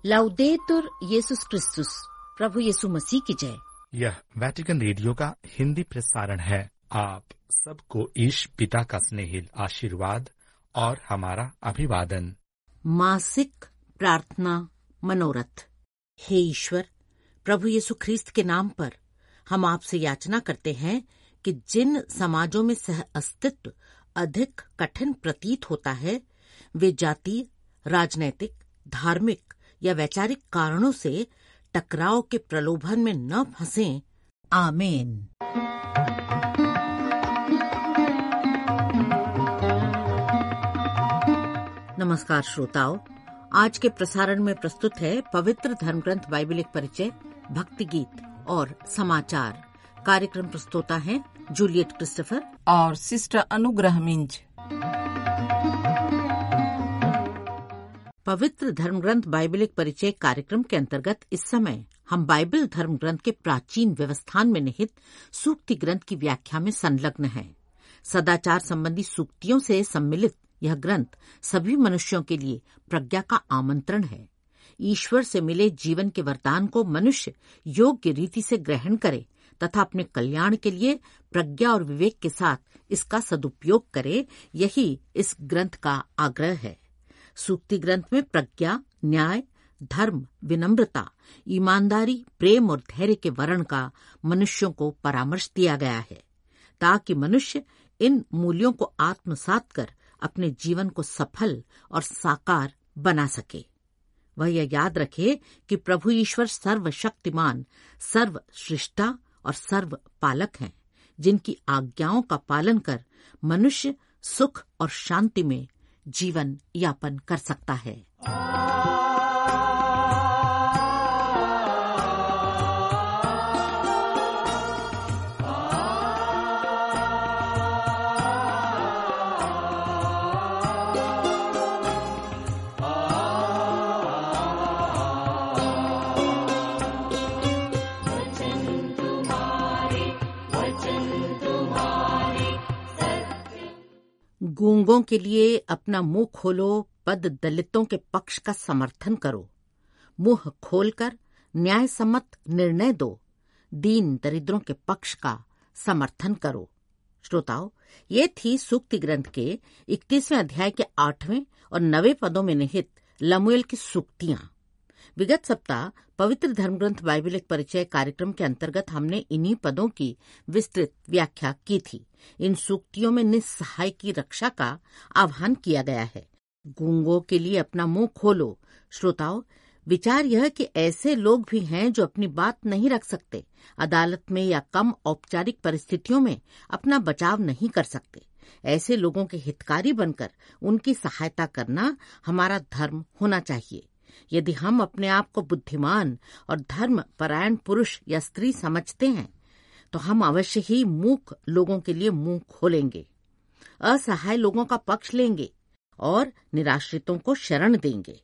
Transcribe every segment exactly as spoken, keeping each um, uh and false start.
लाउदेतुर issues क्रिस्तुस, प्रभु यीशु मसीह की जय। यह वेटिकन रेडियो का हिंदी प्रसारण है। आप सबको ईश पिता का स्नेहिल आशीर्वाद और हमारा अभिवादन। मासिक प्रार्थना मनोरथ। हे ईश्वर, प्रभु यीशु ख्रीस्त के नाम पर हम आपसे याचना करते हैं कि जिन समाजों में सह अस्तित्व अधिक कठिन प्रतीत होता है, वे जातीय, राजनैतिक, धार्मिक या वैचारिक कारणों से टकराव के प्रलोभन में न फंसें। आमीन। नमस्कार श्रोताओं, आज के प्रसारण में प्रस्तुत है पवित्र धर्मग्रंथ बाइबल एक परिचय, भक्ति गीत और समाचार। कार्यक्रम प्रस्तोता हैं जूलियट क्रिस्टोफर और सिस्टर अनुग्रह मिंज। पवित्र धर्मग्रंथ बाइबल एक परिचय कार्यक्रम के अंतर्गत इस समय हम बाइबल धर्मग्रंथ के प्राचीन व्यवस्थान में निहित सूक्ति ग्रंथ की व्याख्या में संलग्न हैं। सदाचार संबंधी सूक्तियों से सम्मिलित यह ग्रंथ सभी मनुष्यों के लिए प्रज्ञा का आमंत्रण है। ईश्वर से मिले जीवन के वरदान को मनुष्य योग्य रीति से ग्रहण करे तथा अपने कल्याण के लिए प्रज्ञा और विवेक के साथ इसका सदुपयोग करे, यही इस ग्रंथ का आग्रह है। सूक्ति ग्रंथ में प्रज्ञा, न्याय, धर्म, विनम्रता, ईमानदारी, प्रेम और धैर्य के वर्ण का मनुष्यों को परामर्श दिया गया है, ताकि मनुष्य इन मूल्यों को आत्मसात कर अपने जीवन को सफल और साकार बना सके। वह यह याद रखे कि प्रभु ईश्वर सर्वशक्तिमान, सर्वसृष्टा और सर्व पालक हैं, जिनकी आज्ञाओं का पालन कर मनुष्य सुख और शांति में जीवन यापन कर सकता है। गूंगों के लिए अपना मुंह खोलो, पद दलितों के पक्ष का समर्थन करो, मुंह खोलकर न्याय सम्मत निर्णय दो, दीन दरिद्रों के पक्ष का समर्थन करो। श्रोताओं, ये थी सूक्ति ग्रंथ के इकतीसवें अध्याय के आठवें और नवे पदों में निहित लमुएल की सूक्तियां। विगत सप्ताह पवित्र धर्मग्रंथ बाइबल एक परिचय कार्यक्रम के अंतर्गत हमने इन्हीं पदों की विस्तृत व्याख्या की थी। इन सूक्तियों में निस्सहाय की रक्षा का आह्वान किया गया है। गूंगों के लिए अपना मुंह खोलो। श्रोताओं, विचार यह कि ऐसे लोग भी हैं जो अपनी बात नहीं रख सकते, अदालत में या कम औपचारिक परिस्थितियों में अपना बचाव नहीं कर सकते। ऐसे लोगों के हितकारी बनकर उनकी सहायता करना हमारा धर्म होना चाहिए। यदि हम अपने आप को बुद्धिमान और धर्म परायण पुरुष या स्त्री समझते हैं, तो हम अवश्य ही मूक लोगों के लिए मुंह खोलेंगे, असहाय लोगों का पक्ष लेंगे और निराश्रितों को शरण देंगे।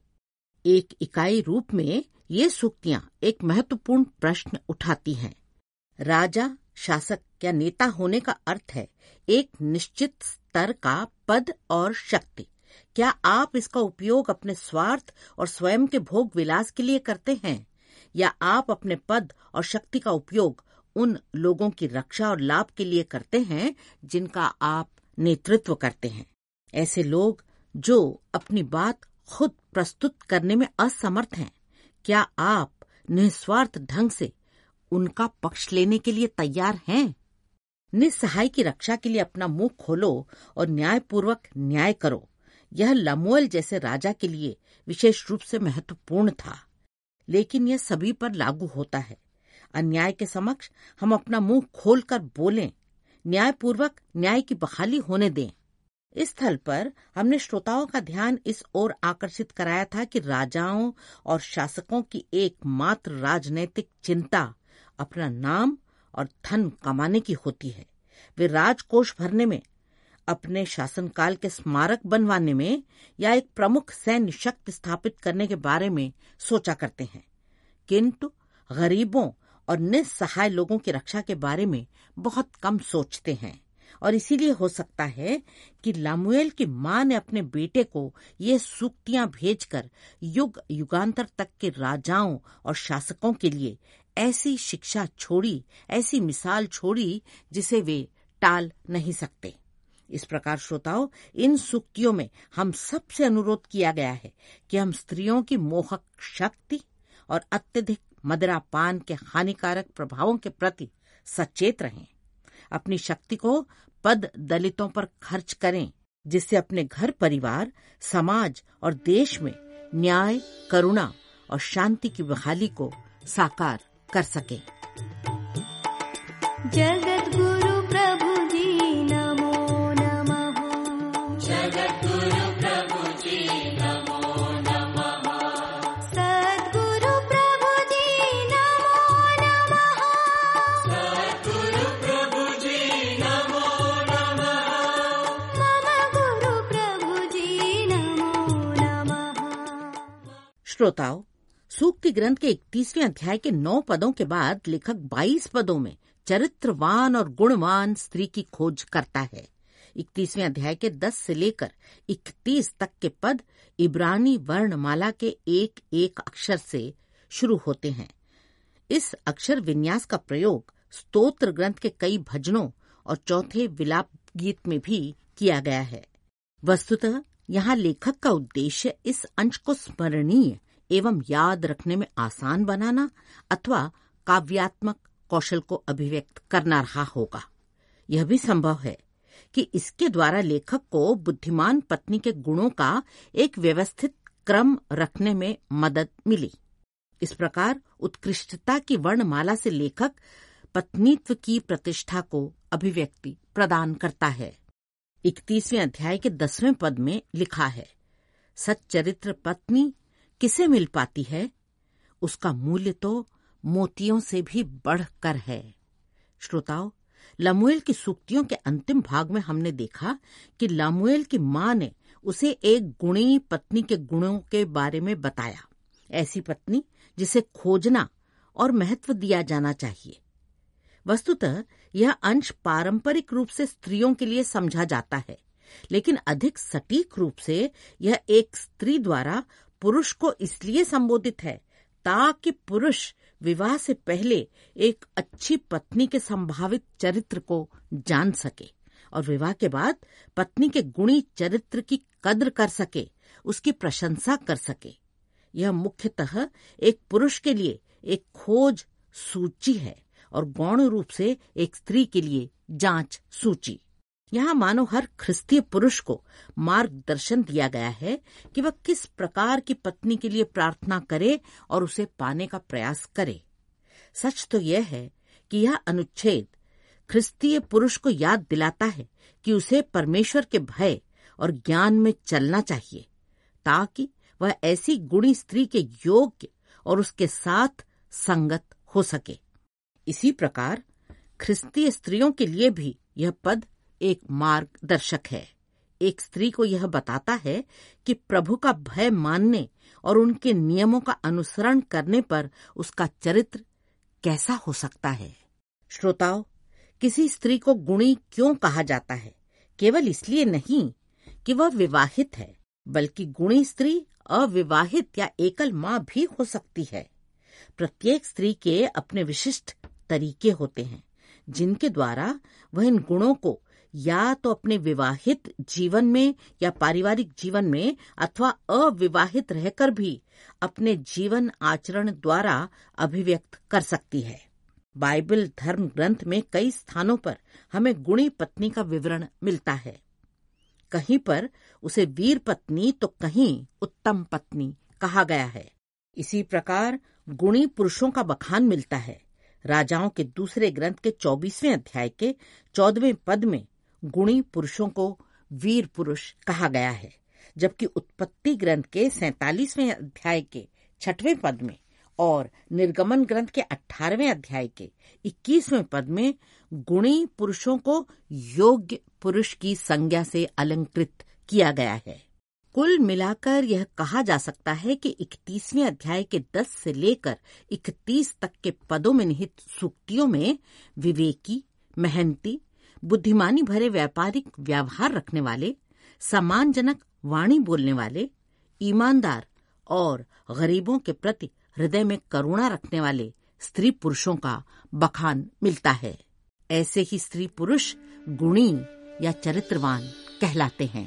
एक इकाई रूप में ये सूक्तियां एक महत्वपूर्ण प्रश्न उठाती हैं। राजा, शासक या नेता होने का अर्थ है एक निश्चित स्तर का पद और शक्ति। क्या आप इसका उपयोग अपने स्वार्थ और स्वयं के भोग विलास के लिए करते हैं, या आप अपने पद और शक्ति का उपयोग उन लोगों की रक्षा और लाभ के लिए करते हैं जिनका आप नेतृत्व करते हैं? ऐसे लोग जो अपनी बात खुद प्रस्तुत करने में असमर्थ हैं, क्या आप निस्वार्थ ढंग से उनका पक्ष लेने के लिए तैयार हैं? निस्सहाय की रक्षा के लिए अपना मुंह खोलो और न्यायपूर्वक न्याय करो। यह लमुएल जैसे राजा के लिए विशेष रूप से महत्वपूर्ण था, लेकिन यह सभी पर लागू होता है। अन्याय के समक्ष हम अपना मुंह खोलकर बोलें, न्यायपूर्वक न्याय की बहाली होने दें। इस स्थल पर हमने श्रोताओं का ध्यान इस ओर आकर्षित कराया था कि राजाओं और शासकों की एकमात्र राजनैतिक चिंता अपना नाम और धन कमाने की होती है। वे राजकोष भरने में, अपने शासनकाल के स्मारक बनवाने में या एक प्रमुख सैन्य शक्ति स्थापित करने के बारे में सोचा करते हैं, किंतु गरीबों और निस्सहाय लोगों की रक्षा के बारे में बहुत कम सोचते हैं। और इसीलिए हो सकता है कि लामुएल की मां ने अपने बेटे को ये सूक्तियां भेजकर युग युगांतर तक के राजाओं और शासकों के लिए ऐसी शिक्षा छोड़ी, ऐसी मिसाल छोड़ी जिसे वे टाल नहीं सकते। इस प्रकार श्रोताओं, इन सूक्तियों में हम सबसे अनुरोध किया गया है कि हम स्त्रियों की मोहक शक्ति और अत्यधिक मदिरापान के हानिकारक प्रभावों के प्रति सचेत रहें। अपनी शक्ति को पद दलितों पर खर्च करें, जिससे अपने घर परिवार, समाज और देश में न्याय, करुणा और शांति की बहाली को साकार कर सके। जगत गुरु प्रभु जी नमो नमः। जगत गुरु प्रभु जी नमो नमः। सद्गुरु प्रभु जी नमो नमः। सद्गुरु प्रभु जी नमो नमः। मम गुरु प्रभु जी नमो नमः। श्रोताओं, सूक्ति ग्रंथ के इकतीसवें अध्याय के नौ पदों के बाद लेखक बाईस पदों में चरित्रवान और गुणवान स्त्री की खोज करता है। इकतीसवें अध्याय के दस से लेकर इकतीस तक के पद इब्रानी वर्णमाला के एक एक अक्षर से शुरू होते हैं। इस अक्षर विन्यास का प्रयोग स्तोत्र ग्रंथ के कई भजनों और चौथे विलाप गीत में भी किया गया है। वस्तुतः यहाँ लेखक का उद्देश्य इस अंश को स्मरणीय एवं याद रखने में आसान बनाना अथवा काव्यात्मक कौशल को अभिव्यक्त करना रहा होगा। यह भी संभव है कि इसके द्वारा लेखक को बुद्धिमान पत्नी के गुणों का एक व्यवस्थित क्रम रखने में मदद मिली। इस प्रकार उत्कृष्टता की वर्णमाला से लेखक पत्नीत्व की प्रतिष्ठा को अभिव्यक्ति प्रदान करता है। इकतीसवें अध्याय के दसवें पद में लिखा है, सच्चरित्र पत्नी किसे मिल पाती है? उसका मूल्य तो मोतियों से भी बढ़कर है। श्रोताओं, लामुएल की सूक्तियों के अंतिम भाग में हमने देखा कि लामुएल की मां ने उसे एक गुणी पत्नी के गुणों के बारे में बताया, ऐसी पत्नी जिसे खोजना और महत्व दिया जाना चाहिए। वस्तुतः यह अंश पारंपरिक रूप से स्त्रियों के लिए समझा जाता है, लेकिन अधिक सटीक रूप से यह एक स्त्री द्वारा पुरुष को इसलिए संबोधित है ताकि पुरुष विवाह से पहले एक अच्छी पत्नी के संभावित चरित्र को जान सके और विवाह के बाद पत्नी के गुणी चरित्र की कद्र कर सके, उसकी प्रशंसा कर सके। यह मुख्यतः एक पुरुष के लिए एक खोज सूची है और गौण रूप से एक स्त्री के लिए जांच सूची। यहाँ मानो हर ख्रिस्तीय पुरुष को मार्गदर्शन दिया गया है कि वह किस प्रकार की पत्नी के लिए प्रार्थना करे और उसे पाने का प्रयास करे। सच तो यह है कि यह अनुच्छेद ख्रिस्तीय पुरुष को याद दिलाता है कि उसे परमेश्वर के भय और ज्ञान में चलना चाहिए ताकि वह ऐसी गुणी स्त्री के योग्य और उसके साथ संगत हो सके। इसी प्रकार ख्रिस्तीय स्त्रियों के लिए भी यह पद एक मार्गदर्शक है। एक स्त्री को यह बताता है कि प्रभु का भय मानने और उनके नियमों का अनुसरण करने पर उसका चरित्र कैसा हो सकता है। श्रोताओं, किसी स्त्री को गुणी क्यों कहा जाता है? केवल इसलिए नहीं कि वह विवाहित है, बल्कि गुणी स्त्री अविवाहित या एकल मां भी हो सकती है। प्रत्येक स्त्री के अपने विशिष्ट तरीके होते हैं जिनके द्वारा वह इन गुणों को या तो अपने विवाहित जीवन में या पारिवारिक जीवन में अथवा अविवाहित रहकर भी अपने जीवन आचरण द्वारा अभिव्यक्त कर सकती है। बाइबल धर्म ग्रंथ में कई स्थानों पर हमें गुणी पत्नी का विवरण मिलता है। कहीं पर उसे वीर पत्नी तो कहीं उत्तम पत्नी कहा गया है। इसी प्रकार गुणी पुरुषों का बखान मिलता है। राजाओं के दूसरे ग्रंथ के चौबीसवें अध्याय के चौदहवें पद में गुणी पुरुषों को वीर पुरुष कहा गया है, जबकि उत्पत्ति ग्रंथ के सैंतालीसवें अध्याय के छठवें पद में और निर्गमन ग्रंथ के अठारहवें अध्याय के इक्कीसवें पद में गुणी पुरुषों को योग्य पुरुष की संज्ञा से अलंकृत किया गया है। कुल मिलाकर यह कहा जा सकता है कि इकतीसवें अध्याय के दस से लेकर इकतीस तक के पदों में निहित सूक्तियों में विवेकी, मेहनती, बुद्धिमानी भरे व्यापारिक व्यवहार रखने वाले, सम्मानजनक वाणी बोलने वाले, ईमानदार और गरीबों के प्रति हृदय में करुणा रखने वाले स्त्री पुरुषों का बखान मिलता है। ऐसे ही स्त्री पुरुष गुणी या चरित्रवान कहलाते हैं।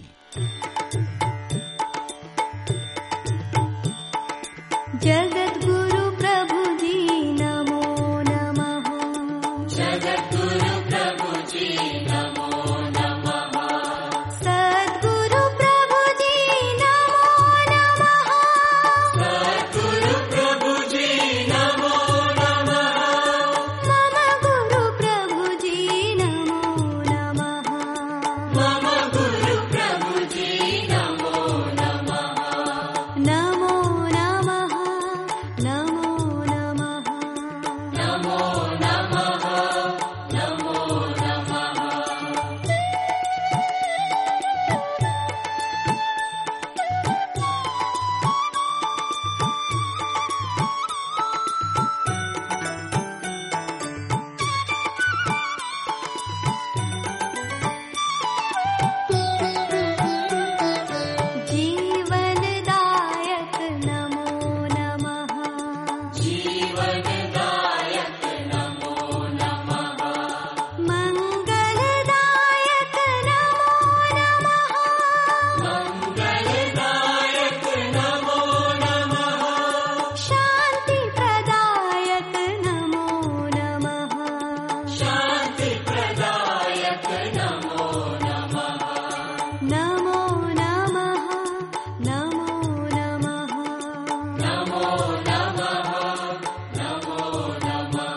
जगद्गुरु प्रभु जी नमो नमः। जगद्गुरु प्रभु जी नमो नमः। सद्गुरु प्रभु जी नमो नमः। सद्गुरु प्रभु जी नमो नमः। मम गुरु प्रभु जी नमो नमः। मम गुरु प्रभु जी नमो नमः। नमो नमः। नमो नमः। नमो नमः। नमो नमः। जीवनदायक नमो नमः। जीवनदायक नमो नमः। मंगलदायक नमो नमः। मंगलदायक नमो नमः। शांति प्रदायक नमो नमः। शांति प्रदायक नमो नमः। नमो नमः। नमो नमः। नमो नमः। नमो नमः।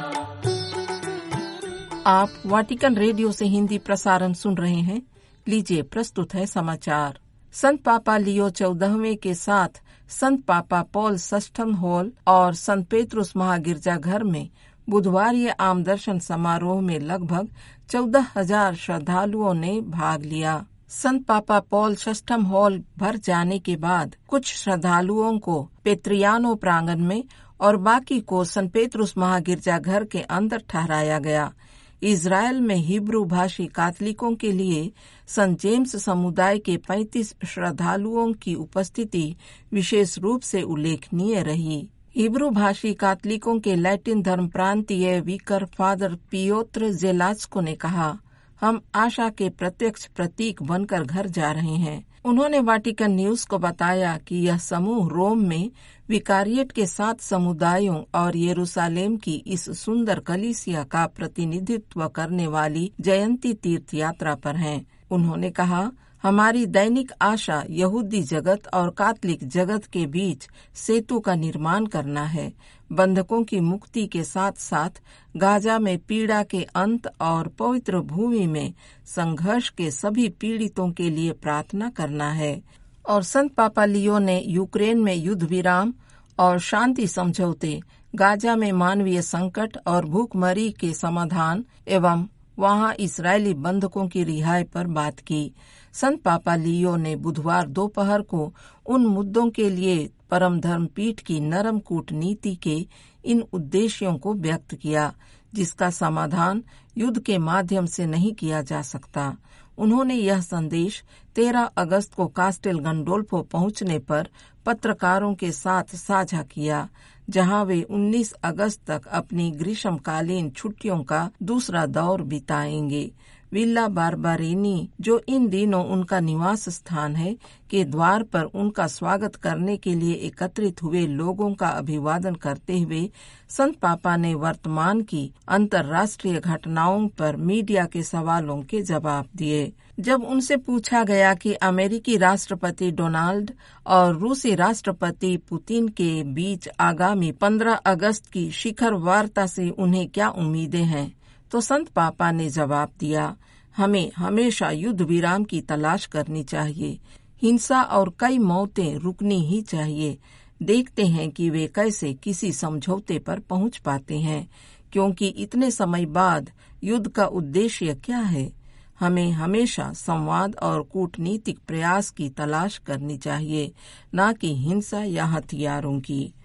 आप वाटिकन रेडियो से हिंदी प्रसारण सुन रहे हैं। लीजिए प्रस्तुत है समाचार। संत पापा लियो चौदहवें के साथ संत पापा पॉल सस्टम हॉल और संत पेत्रुस महागिरजाघर में बुधवार ये आम दर्शन समारोह में लगभग चौदह हजार श्रद्धालुओं ने भाग लिया। संत पापा पॉल सस्टम हॉल भर जाने के बाद कुछ श्रद्धालुओं को पेत्रियानो प्रांगण में और बाकी को संत पेत्रुस महागिरजाघर के अंदर ठहराया गया। इज़राइल में हिब्रू भाषी कैथोलिकों के लिए संत जेम्स समुदाय के पैंतीस श्रद्धालुओं की उपस्थिति विशेष रूप से उल्लेखनीय रही। हिब्रू भाषी कैथोलिकों के लैटिन धर्म प्रांतीय विकर फादर पियोत्र जेलास्को ने कहा, हम आशा के प्रत्यक्ष प्रतीक बनकर घर जा रहे हैं। उन्होंने वाटिकन न्यूज को बताया कि यह समूह रोम में विकारिएट के सात समुदायों और यरूशलेम की इस सुंदर कलीसिया का प्रतिनिधित्व करने वाली जयंती तीर्थ यात्रा पर हैं। उन्होंने कहा, हमारी दैनिक आशा यहूदी जगत और कैथोलिक जगत के बीच सेतु का निर्माण करना है। बंधकों की मुक्ति के साथ साथ गाजा में पीड़ा के अंत और पवित्र भूमि में संघर्ष के सभी पीड़ितों के लिए प्रार्थना करना है। और संत पापा लियो ने यूक्रेन में युद्ध विराम और शांति समझौते, गाजा में मानवीय संकट और भूखमरी के समाधान एवं वहां इस्राएली बंधकों की रिहाई पर बात की। संत पापा लियो ने बुधवार दोपहर को उन मुद्दों के लिए परम धर्म पीठ की नरम कूटनीति के इन उद्देश्यों को व्यक्त किया जिसका समाधान युद्ध के माध्यम से नहीं किया जा सकता। उन्होंने यह संदेश तेरह अगस्त को कास्टेल गंडोल्फो पहुंचने पर पत्रकारों के साथ साझा किया, जहां वे उन्नीस अगस्त तक अपनी ग्रीष्मकालीन छुट्टियों का दूसरा दौर बिताएंगे। विला बारबारिनी, जो इन दिनों उनका निवास स्थान है, के द्वार पर उनका स्वागत करने के लिए एकत्रित हुए लोगों का अभिवादन करते हुए संत पापा ने वर्तमान की अंतर्राष्ट्रीय घटनाओं पर मीडिया के सवालों के जवाब दिए। जब उनसे पूछा गया कि अमेरिकी राष्ट्रपति डोनाल्ड और रूसी राष्ट्रपति पुतिन के बीच आगामी पंद्रह अगस्त की शिखर वार्ता से उन्हें क्या उम्मीदें हैं, तो संत पापा ने जवाब दिया, हमें हमेशा युद्ध विराम की तलाश करनी चाहिए। हिंसा और कई मौतें रुकनी ही चाहिए। देखते हैं कि वे कैसे किसी समझौते पर पहुंच पाते हैं, क्योंकि इतने समय बाद युद्ध का उद्देश्य क्या है। हमें हमेशा संवाद और कूटनीतिक प्रयास की तलाश करनी चाहिए, न कि हिंसा या हथियारों की।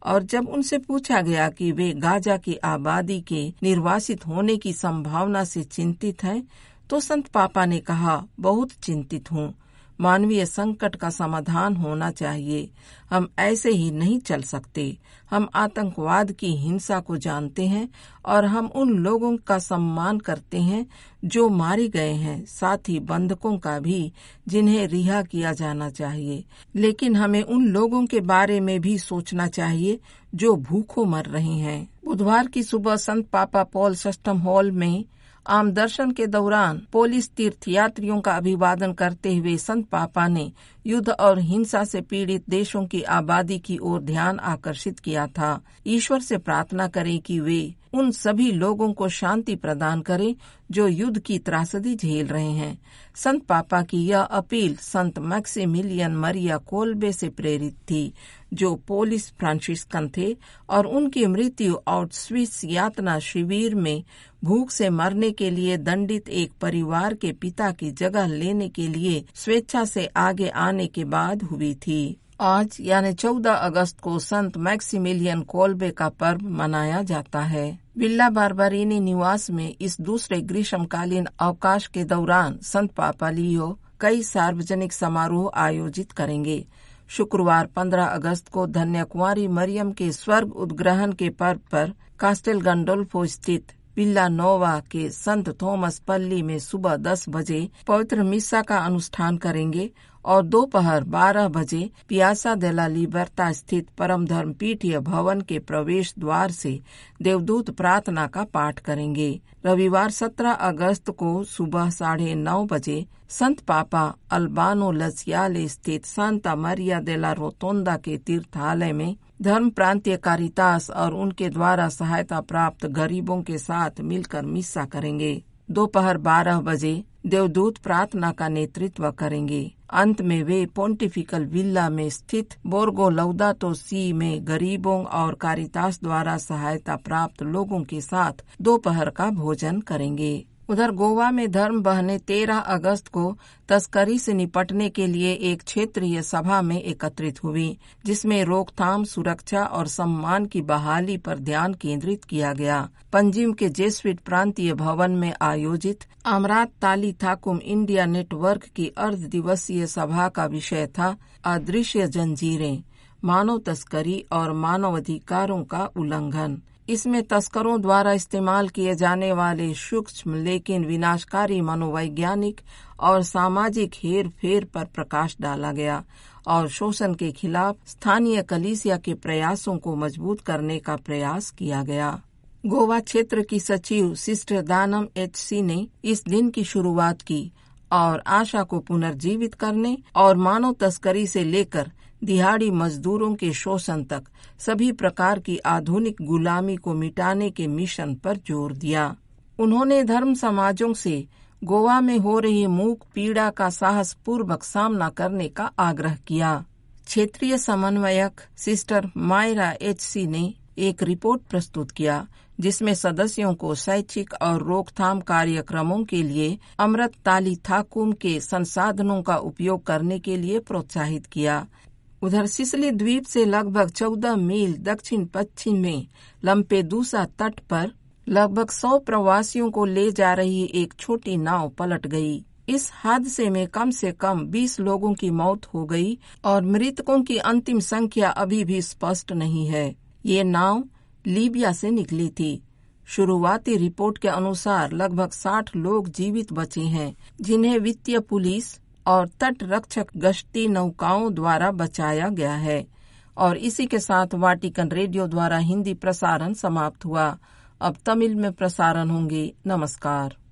और जब उनसे पूछा गया कि वे गाजा की आबादी के निर्वासित होने की संभावना से चिंतित हैं, तो संत पापा ने कहा, बहुत चिंतित हूँ। मानवीय संकट का समाधान होना चाहिए। हम ऐसे ही नहीं चल सकते। हम आतंकवाद की हिंसा को जानते हैं और हम उन लोगों का सम्मान करते हैं जो मारे गए हैं, साथ ही बंधकों का भी, जिन्हें रिहा किया जाना चाहिए। लेकिन हमें उन लोगों के बारे में भी सोचना चाहिए जो भूखों मर रहे हैं। बुधवार की सुबह संत पापा पॉल सस्टम हॉल में आम दर्शन के दौरान पुलिस तीर्थयात्रियों का अभिवादन करते हुए संत पापा ने युद्ध और हिंसा से पीड़ित देशों की आबादी की ओर ध्यान आकर्षित किया था। ईश्वर से प्रार्थना करें कि वे उन सभी लोगों को शांति प्रदान करें जो युद्ध की त्रासदी झेल रहे हैं। संत पापा की यह अपील संत मैक्सिमिलियन मरिया कोल्बे से प्रेरित थी, जो पोलिस फ्रांसिस्कन थे और उनकी मृत्यु आउटस्विट्स यातना शिविर में भूख से मरने के लिए दंडित एक परिवार के पिता की जगह लेने के लिए स्वेच्छा से आगे आने के बाद हुई थी। आज यानी चौदह अगस्त को संत मैक्सिमिलियन कोल्बे का पर्व मनाया जाता है। विल्ला बारबरीनी निवास में इस दूसरे ग्रीष्मकालीन अवकाश के दौरान संत पापा लियो कई सार्वजनिक समारोह आयोजित करेंगे। शुक्रवार पंद्रह अगस्त को धन्य कुंवारी मरियम के स्वर्ग उद्ग्रहण के पर्व पर कास्टेल गंडोल्फो स्थित विल्ला नोवा के संत थॉमस पल्ली में सुबह दस बजे पवित्र मिस्सा का अनुष्ठान करेंगे और दोपहर बारह बजे पियासा दे ला लिबर्ता स्थित परम धर्म पीठीय भवन के प्रवेश द्वार से देवदूत प्रार्थना का पाठ करेंगे। रविवार सत्रह अगस्त को सुबह साढ़े नौ बजे संत पापा अल्बानो लसियाले स्थित सांता मरिया दे ला रोतोंदा के तीर्थालय में धर्म प्रांतीय कारितास और उनके द्वारा सहायता प्राप्त गरीबों के साथ मिलकर मिस्सा करेंगे। दोपहर बारह बजे देवदूत प्रार्थना का नेतृत्व करेंगे। अंत में वे पोंटिफिकल विल्ला में स्थित बोर्गो लौदातो सी में गरीबों और कारितास द्वारा सहायता प्राप्त लोगों के साथ दोपहर का भोजन करेंगे। उधर गोवा में धर्म बहने तेरह अगस्त को तस्करी से निपटने के लिए एक क्षेत्रीय सभा में एकत्रित हुई, जिसमें रोकथाम, सुरक्षा और सम्मान की बहाली पर ध्यान केंद्रित किया गया। पंजिम के जेसुइट प्रांतीय भवन में आयोजित अमरात ताली थाकुम इंडिया नेटवर्क की अर्ध दिवसीय सभा का विषय था अदृश्य जंजीरें, मानव तस्करी और मानवाधिकारों का उल्लंघन। इसमें तस्करों द्वारा इस्तेमाल किए जाने वाले सूक्ष्म लेकिन विनाशकारी मनोवैज्ञानिक और सामाजिक हेर फेर पर प्रकाश डाला गया और शोषण के खिलाफ स्थानीय कलीसिया के प्रयासों को मजबूत करने का प्रयास किया गया। गोवा क्षेत्र की सचिव सिस्टर दानम एच सी ने इस दिन की शुरुआत की और आशा को पुनर्जीवित करने और मानव तस्करी से लेकर दिहाड़ी मजदूरों के शोषण तक सभी प्रकार की आधुनिक गुलामी को मिटाने के मिशन पर जोर दिया। उन्होंने धर्म समाजों से गोवा में हो रही मूक पीड़ा का साहस पूर्वक सामना करने का आग्रह किया। क्षेत्रीय समन्वयक सिस्टर मायरा एच सी ने एक रिपोर्ट प्रस्तुत किया, जिसमें सदस्यों को शैक्षिक और रोकथाम कार्यक्रमों के लिए अमृत ताली थाकुम के संसाधनों का उपयोग करने के लिए प्रोत्साहित किया। उधर सिसिली द्वीप से लगभग चौदह मील दक्षिण पश्चिम में लम्पेदूसा तट पर लगभग सौ प्रवासियों को ले जा रही एक छोटी नाव पलट गई। इस हादसे में कम से कम बीस लोगों की मौत हो गई और मृतकों की अंतिम संख्या अभी भी स्पष्ट नहीं है। ये नाव लीबिया से निकली थी। शुरुआती रिपोर्ट के अनुसार लगभग साठ लोग जीवित बचे हैं, जिन्हें वित्तीय पुलिस और तट रक्षक गश्ती नौकाओं द्वारा बचाया गया है। और इसी के साथ वाटिकन रेडियो द्वारा हिंदी प्रसारण समाप्त हुआ। अब तमिल में प्रसारण होंगे। नमस्कार।